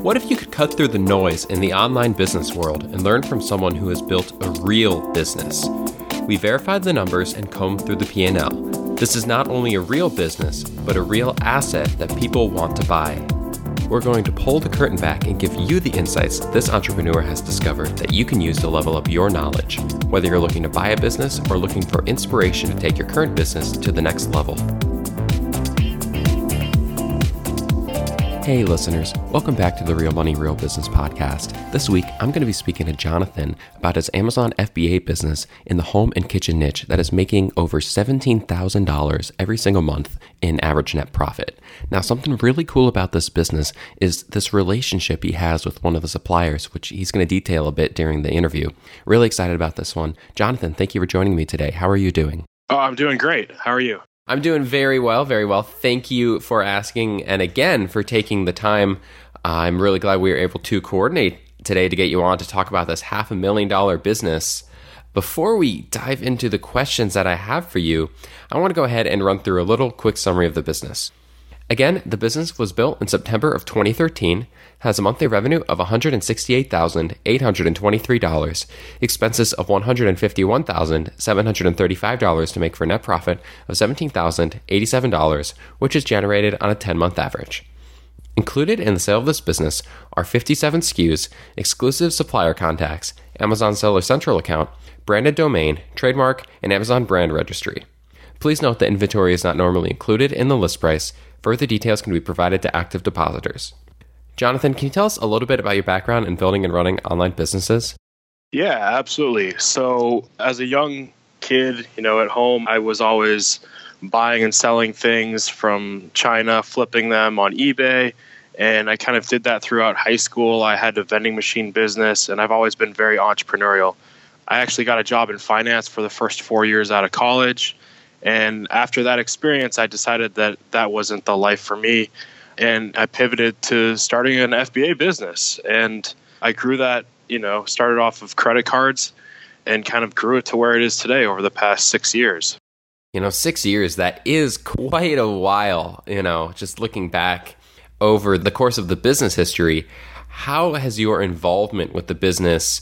What if you could cut through the noise in the online business world and learn from someone who has built a real business? We verified the numbers and combed through the P&L. This is not only a real business, but a real asset that people want to buy. We're going to pull the curtain back and give you the insights this entrepreneur has discovered that you can use to level up your knowledge, whether you're looking to buy a business or looking for inspiration to take your current business to the next level. Hey listeners, welcome back to the Real Money, Real Business podcast. This week, I'm going to be speaking to Jonathan about his Amazon FBA business in the home and kitchen niche that is making over $17,000 every single month in average net profit. Now, something really cool about this business is this relationship he has with one of the suppliers, which he's going to detail a bit during the interview. Really excited about this one. Jonathan, thank you for joining me today. How are you doing? Oh, I'm doing great. How are you? I'm doing very well, very well. Thank you for asking and again for taking the time. I'm really glad we were able to coordinate today to get you on to talk about this $500,000 business. Before we dive into the questions that I have for you, I want to go ahead and run through a little quick summary of the business. Again, the business was built in September of 2013, has a monthly revenue of $168,823, expenses of $151,735 to make for a net profit of $17,087, which is generated on a 10-month average. Included in the sale of this business are 57 SKUs, exclusive supplier contacts, Amazon Seller Central account, branded domain, trademark, and Amazon brand registry. Please note that inventory is not normally included in the list price. Further details can be provided to active depositors. Jonathan, can you tell us a little bit about your background in building and running online businesses? Yeah, absolutely. So as a young kid, at home, I was always buying and selling things from China, flipping them on eBay. And I kind of did that throughout high school. I had a vending machine business, and I've always been very entrepreneurial. I actually got a job in finance for the first 4 years out of college. And after that experience, I decided that that wasn't the life for me. And I pivoted to starting an FBA business. And I grew that, started off of credit cards and kind of grew it to where it is today over the past 6 years. 6 years, that is quite a while, just looking back over the course of the business history. How has your involvement with the business,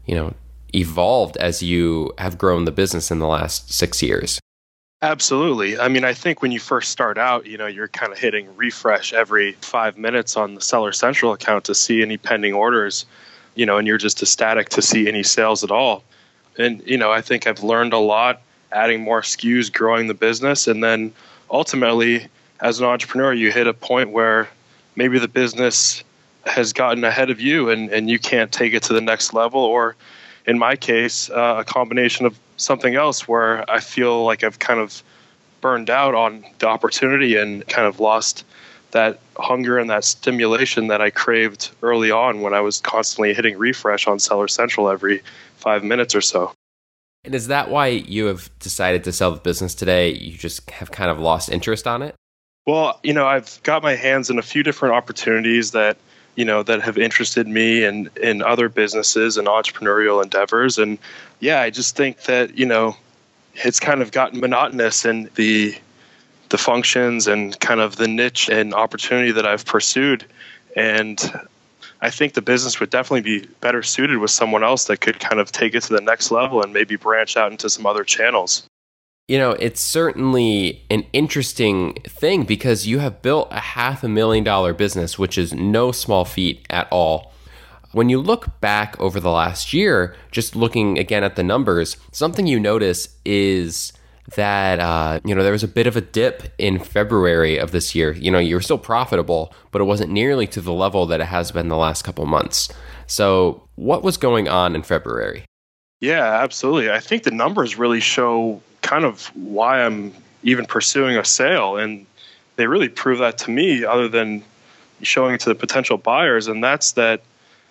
evolved as you have grown the business in the last 6 years? Absolutely. I think when you first start out, you're kind of hitting refresh every 5 minutes on the Seller Central account to see any pending orders, and you're just ecstatic to see any sales at all. And, I think I've learned a lot, adding more SKUs, growing the business. And then ultimately, as an entrepreneur, you hit a point where maybe the business has gotten ahead of you and you can't take it to the next level. Or in my case, a combination of something else where I feel like I've kind of burned out on the opportunity and kind of lost that hunger and that stimulation that I craved early on when I was constantly hitting refresh on Seller Central every 5 minutes or so. And is that why you have decided to sell the business today? You just have kind of lost interest on it? Well, I've got my hands in a few different opportunities that have interested me in other businesses and entrepreneurial endeavors. And yeah, I just think that, it's kind of gotten monotonous in the functions and kind of the niche and opportunity that I've pursued. And I think the business would definitely be better suited with someone else that could kind of take it to the next level and maybe branch out into some other channels. It's certainly an interesting thing because you have built a $500,000 business, which is no small feat at all. When you look back over the last year, just looking again at the numbers, something you notice is that, there was a bit of a dip in February of this year. You were still profitable, but it wasn't nearly to the level that it has been the last couple months. So what was going on in February? Yeah, absolutely. I think the numbers really show kind of why I'm even pursuing a sale. And they really prove that to me other than showing it to the potential buyers. And that's that,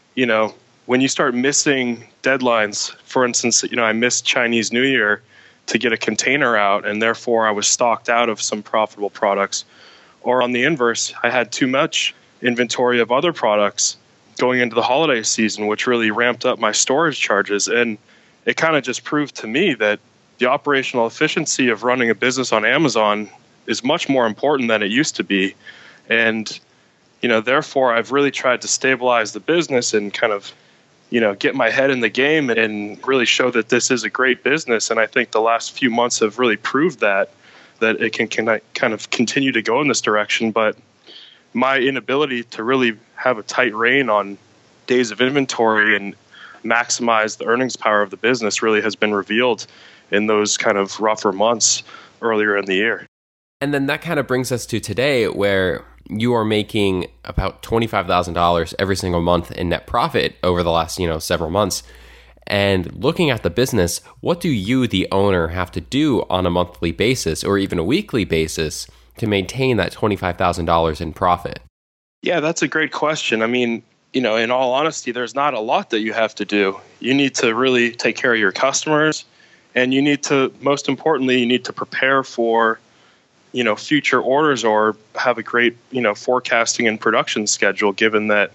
when you start missing deadlines, for instance, I missed Chinese New Year to get a container out, and therefore I was stocked out of some profitable products. Or on the inverse, I had too much inventory of other products going into the holiday season, which really ramped up my storage charges. And it kind of just proved to me that the operational efficiency of running a business on Amazon is much more important than it used to be. And therefore I've really tried to stabilize the business and kind of, get my head in the game and really show that this is a great business. And I think the last few months have really proved that it can kind of continue to go in this direction. But my inability to really have a tight rein on days of inventory and maximize the earnings power of the business really has been revealed in those kind of rougher months earlier in the year. And then that kind of brings us to today, where you are making about $25,000 every single month in net profit over the last, several months. And looking at the business, what do you, the owner, have to do on a monthly basis or even a weekly basis to maintain that $25,000 in profit? Yeah, that's a great question. I mean, in all honesty, there's not a lot that you have to do. You need to really take care of your customers, and most importantly, you need to prepare for future orders or have a great, forecasting and production schedule, given that,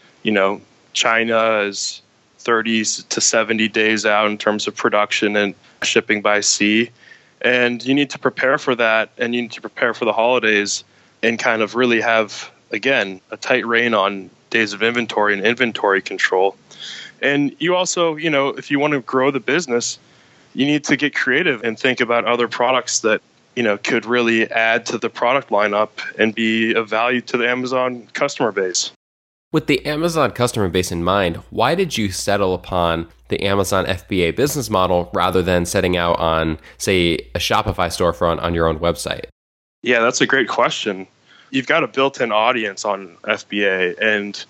China is 30 to 70 days out in terms of production and shipping by sea. And you need to prepare for that, and you need to prepare for the holidays and kind of really have, again, a tight rein on days of inventory and inventory control. And you also, if you want to grow the business, you need to get creative and think about other products that could really add to the product lineup and be of value to the Amazon customer base. With the Amazon customer base in mind, why did you settle upon the Amazon FBA business model rather than setting out on, say, a Shopify storefront on your own website? Yeah, that's a great question. You've got a built-in audience on FBA. And,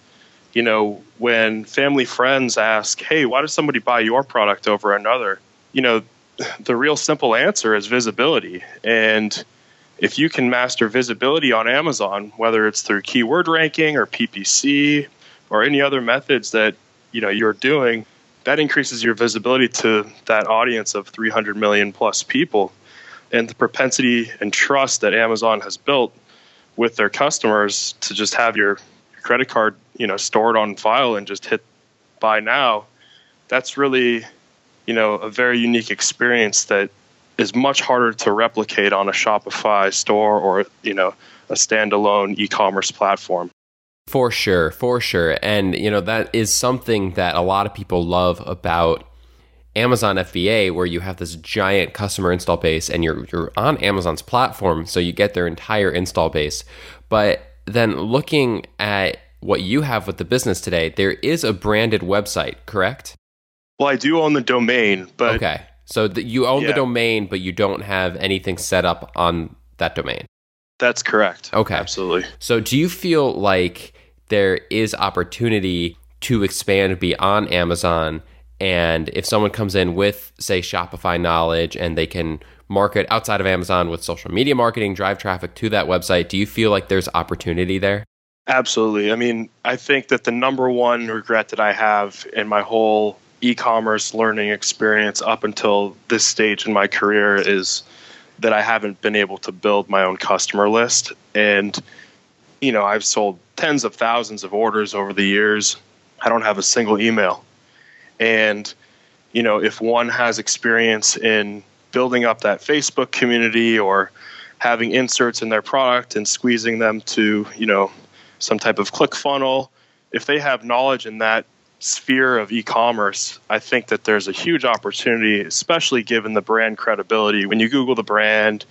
when family friends ask, hey, why does somebody buy your product over another? The real simple answer is visibility. And if you can master visibility on Amazon, whether it's through keyword ranking or PPC or any other methods that you're doing, that increases your visibility to that audience of 300 million plus people. And the propensity and trust that Amazon has built with their customers to just have your credit card, stored on file and just hit buy now, that's really a very unique experience that is much harder to replicate on a Shopify store or, a standalone e-commerce platform. For sure. And, that is something that a lot of people love about Amazon FBA, where you have this giant customer install base and you're on Amazon's platform, so you get their entire install base. But then looking at what you have with the business today, there is a branded website, correct? Well, I do own the domain, but... Okay. So you own the domain, but you don't have anything set up on that domain. That's correct. Okay. Absolutely. So do you feel like there is opportunity to expand beyond Amazon? And if someone comes in with, say, Shopify knowledge and they can market outside of Amazon with social media marketing, drive traffic to that website, do you feel like there's opportunity there? Absolutely. I mean, I think that the number one regret that I have in my whole e-commerce learning experience up until this stage in my career is that I haven't been able to build my own customer list. And, I've sold tens of thousands of orders over the years. I don't have a single email. And, if one has experience in building up that Facebook community or having inserts in their product and squeezing them to, some type of click funnel, if they have knowledge in that sphere of e-commerce, I think that there's a huge opportunity, especially given the brand credibility. When you Google the brand,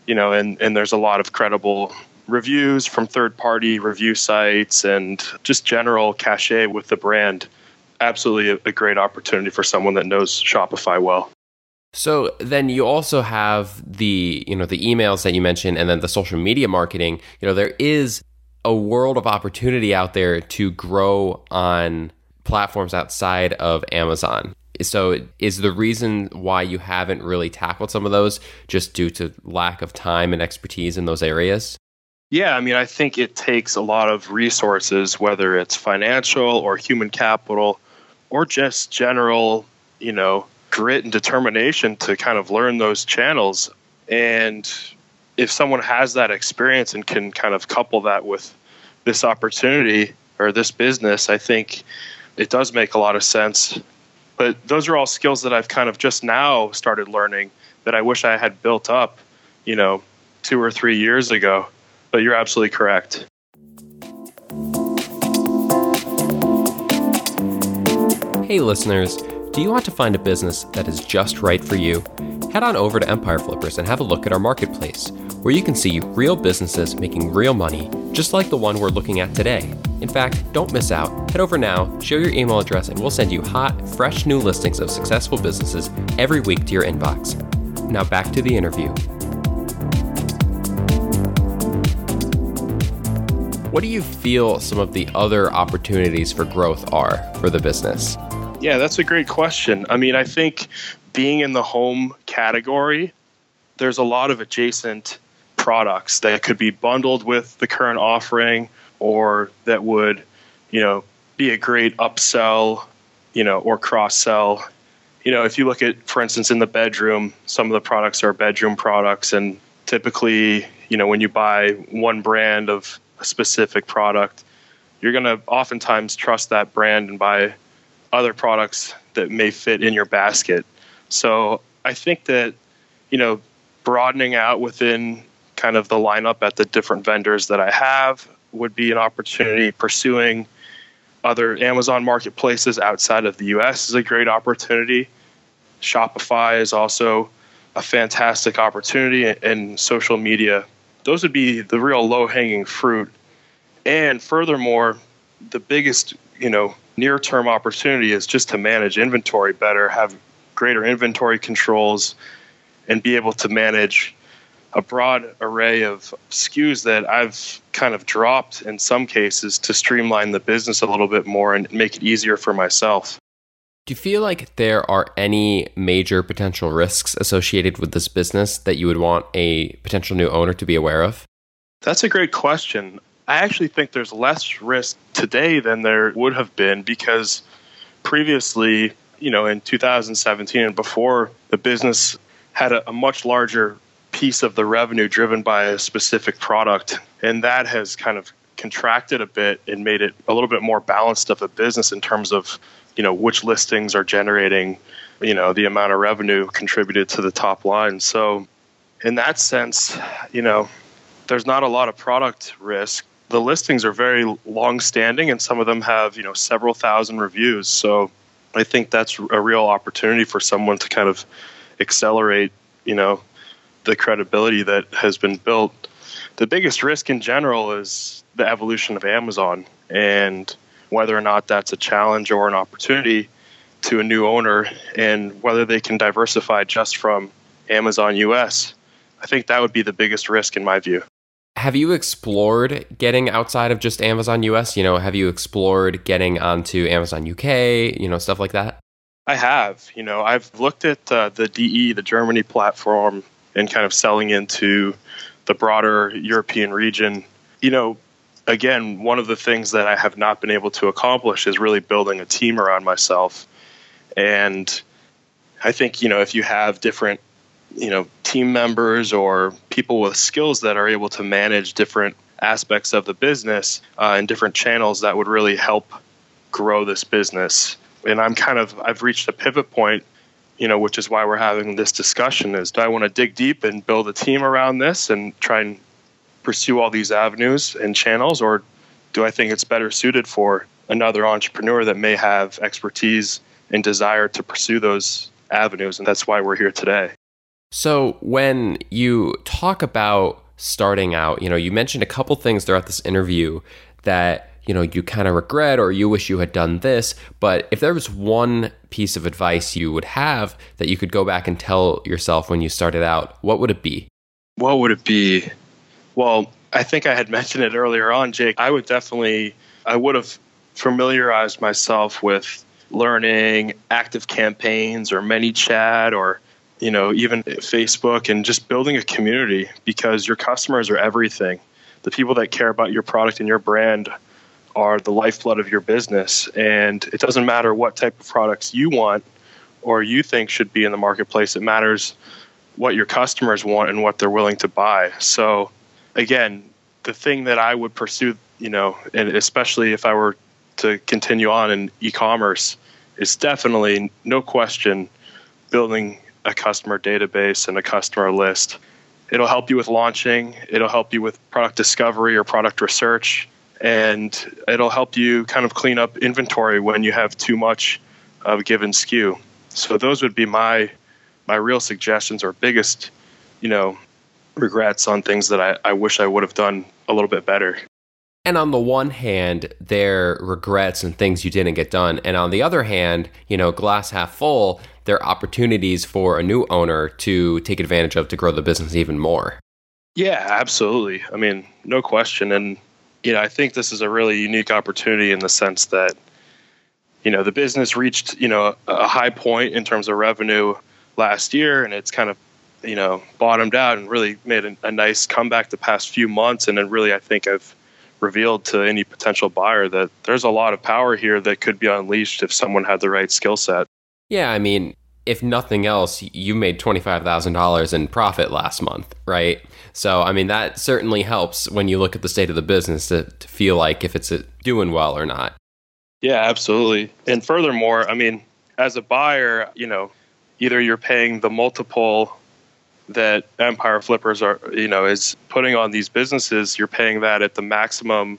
and there's a lot of credible reviews from third-party review sites and just general cachet with the brand. Absolutely a great opportunity for someone that knows Shopify well. So then you also have the emails that you mentioned, and then the social media marketing. There is a world of opportunity out there to grow on platforms outside of Amazon. So is the reason why you haven't really tackled some of those just due to lack of time and expertise in those areas? Yeah, I mean, I think it takes a lot of resources, whether it's financial or human capital or just general, grit and determination to kind of learn those channels. And if someone has that experience and can kind of couple that with this opportunity or this business, I think it does make a lot of sense. But those are all skills that I've kind of just now started learning that I wish I had built up, 2 or 3 years ago. But you're absolutely correct. Hey listeners, do you want to find a business that is just right for you? Head on over to Empire Flippers and have a look at our marketplace, where you can see real businesses making real money, just like the one we're looking at today. In fact, don't miss out. Head over now, share your email address, and we'll send you hot, fresh new listings of successful businesses every week to your inbox. Now back to the interview. What do you feel some of the other opportunities for growth are for the business? Yeah, that's a great question. I mean, I think being in the home category, there's a lot of adjacent products that could be bundled with the current offering, or that would, be a great upsell, or cross-sell. If you look at, for instance, in the bedroom, some of the products are bedroom products, and typically, when you buy one brand of a specific product, you're going to oftentimes trust that brand and buy other products that may fit in your basket. So I think that, broadening out within kind of the lineup at the different vendors that I have would be an opportunity. Pursuing other Amazon marketplaces outside of the US is a great opportunity. Shopify is also a fantastic opportunity, and social media. Those would be the real low-hanging fruit. And furthermore, the biggest, near-term opportunity is just to manage inventory better, have greater inventory controls, and be able to manage a broad array of SKUs that I've kind of dropped in some cases to streamline the business a little bit more and make it easier for myself. Do you feel like there are any major potential risks associated with this business that you would want a potential new owner to be aware of? That's a great question. I actually think there's less risk today than there would have been, because previously, in 2017 and before, the business had a much larger piece of the revenue driven by a specific product. And that has kind of contracted a bit and made it a little bit more balanced of a business in terms of, which listings are generating, the amount of revenue contributed to the top line. So in that sense, there's not a lot of product risk. The listings are very long-standing, and some of them have, several thousand reviews. So I think that's a real opportunity for someone to kind of accelerate, the credibility that has been built. The biggest risk in general is the evolution of Amazon, and whether or not that's a challenge or an opportunity to a new owner, and whether they can diversify just from Amazon US. I think that would be the biggest risk in my view. Have you explored getting outside of just Amazon US? Have you explored getting onto Amazon UK, stuff like that? I have. I've looked at the DE, the Germany platform, and kind of selling into the broader European region. Again, one of the things that I have not been able to accomplish is really building a team around myself. And I think, if you have different team members or people with skills that are able to manage different aspects of the business and different channels, that would really help grow this business. And I've reached a pivot point, which is why we're having this discussion, is do I want to dig deep and build a team around this and try and pursue all these avenues and channels, or do I think it's better suited for another entrepreneur that may have expertise and desire to pursue those avenues? And that's why we're here today. So when you talk about starting out, you mentioned a couple things throughout this interview that, you kind of regret or you wish you had done this. But if there was one piece of advice you would have that you could go back and tell yourself when you started out, what would it be? What would it be? Well, I think I had mentioned it earlier on, Jake. I would have familiarized myself with learning active campaigns or ManyChat or even Facebook, and just building a community, because your customers are everything. The people that care about your product and your brand are the lifeblood of your business. And it doesn't matter what type of products you want or you think should be in the marketplace. It matters what your customers want and what they're willing to buy. So again, the thing that I would pursue, and especially if I were to continue on in e-commerce, is definitely, no question, building a customer database and a customer list. It'll help you with launching. It'll help you with product discovery or product research. And it'll help you kind of clean up inventory when you have too much of a given SKU. So those would be my real suggestions or biggest, regrets on things that I wish I would have done a little bit better. And on the one hand, there are regrets and things you didn't get done. And on the other hand, glass half full, there are opportunities for a new owner to take advantage of to grow the business even more. Yeah, absolutely. I mean, no question. And, I think this is a really unique opportunity in the sense that, the business reached, a high point in terms of revenue last year, and it's kind of, bottomed out and really made a nice comeback the past few months. And then really, I think I've revealed to any potential buyer that there's a lot of power here that could be unleashed if someone had the right skill set. Yeah, I mean, if nothing else, you made $25,000 in profit last month, right? So, I mean, that certainly helps when you look at the state of the business to feel like if it's doing well or not. Yeah, absolutely. And furthermore, I mean, as a buyer, either you're paying the multiple that Empire Flippers are, is putting on these businesses, you're paying that at the maximum,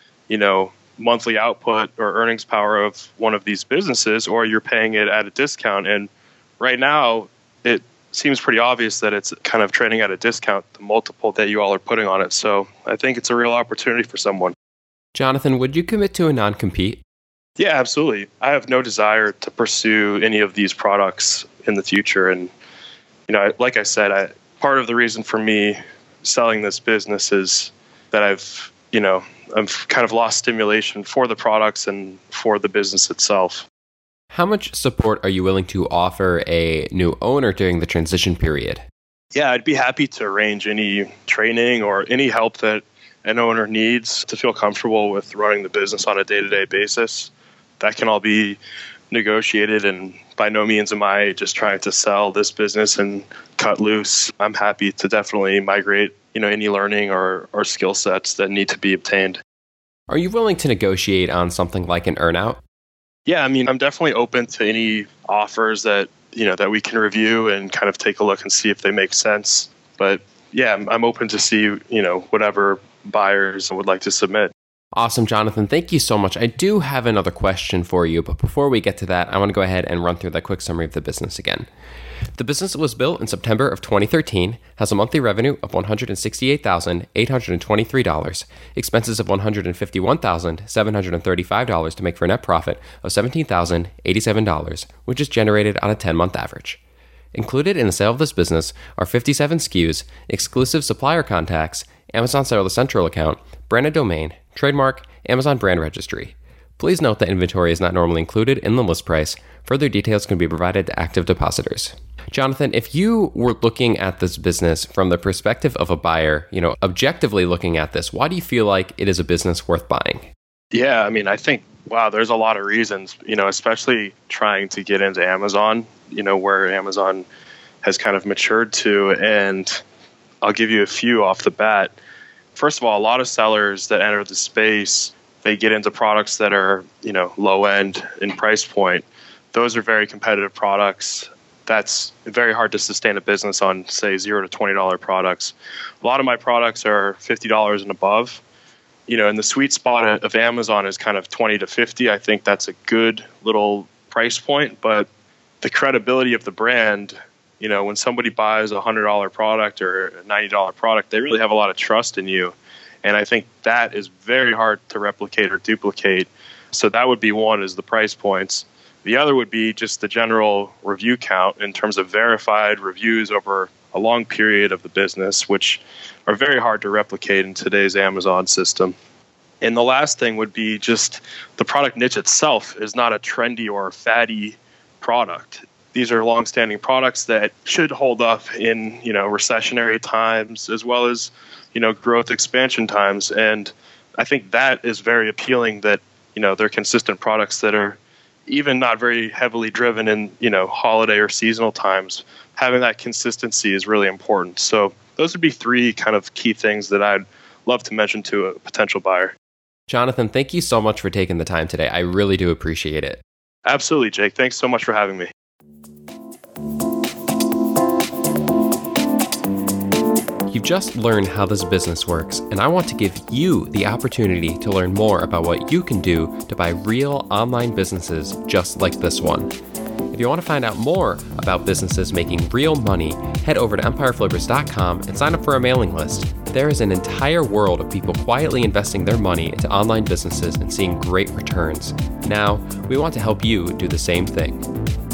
monthly output or earnings power of one of these businesses, or you're paying it at a discount. And right now, it seems pretty obvious that it's kind of trading at a discount, the multiple that you all are putting on it. So I think it's a real opportunity for someone. Jonathan, would you commit to a non-compete? Yeah, absolutely. I have no desire to pursue any of these products in the future. And like I said, part of the reason for me selling this business is that I've kind of lost stimulation for the products and for the business itself. How much support are you willing to offer a new owner during the transition period? Yeah, I'd be happy to arrange any training or any help that an owner needs to feel comfortable with running the business on a day-to-day basis. That can all be negotiated, and by no means am I just trying to sell this business and cut loose. I'm happy to definitely migrate, any learning or skill sets that need to be obtained. Are you willing to negotiate on something like an earnout? Yeah, I mean, I'm definitely open to any offers that, that we can review and kind of take a look and see if they make sense. But yeah, I'm open to see, whatever buyers would like to submit. Awesome, Jonathan. Thank you so much. I do have another question for you, but before we get to that, I want to go ahead and run through that quick summary of the business again. The business was built in September of 2013, has a monthly revenue of $168,823, expenses of $151,735 to make for a net profit of $17,087, which is generated on a 10-month average. Included in the sale of this business are 57 SKUs, exclusive supplier contacts, Amazon Seller Central account, branded domain, trademark, Amazon brand registry. Please note that inventory is not normally included in the list price. Further details can be provided to active depositors. Jonathan, if you were looking at this business from the perspective of a buyer, objectively looking at this, why do you feel like it is a business worth buying? Yeah, I mean, I think, there's a lot of reasons, especially trying to get into Amazon, where Amazon has kind of matured to. And I'll give you a few off the bat. First of all, a lot of sellers that enter the space, they get into products that are, low end in price point. Those are very competitive products. That's very hard to sustain a business on, say, $0 to $20 products. A lot of my products are $50 and above. And the sweet spot of Amazon is kind of $20 to $50. I think that's a good little price point, but the credibility of the brand, when somebody buys a $100 product or a $90 product, they really have a lot of trust in you. And I think that is very hard to replicate or duplicate. So that would be one, is the price points. The other would be just the general review count in terms of verified reviews over a long period of the business, which are very hard to replicate in today's Amazon system. And the last thing would be just the product niche itself is not a trendy or fatty product. These are long-standing products that should hold up in, recessionary times as well as, growth expansion times. And I think that is very appealing, that, they're consistent products that are even not very heavily driven in, holiday or seasonal times. Having that consistency is really important. So those would be three kind of key things that I'd love to mention to a potential buyer. Jonathan, thank you so much for taking the time today. I really do appreciate it. Absolutely, Jake. Thanks so much for having me. You've just learned how this business works, and I want to give you the opportunity to learn more about what you can do to buy real online businesses just like this one. If you want to find out more about businesses making real money, head over to empireflippers.com and sign up for our mailing list. There is an entire world of people quietly investing their money into online businesses and seeing great returns. Now, we want to help you do the same thing.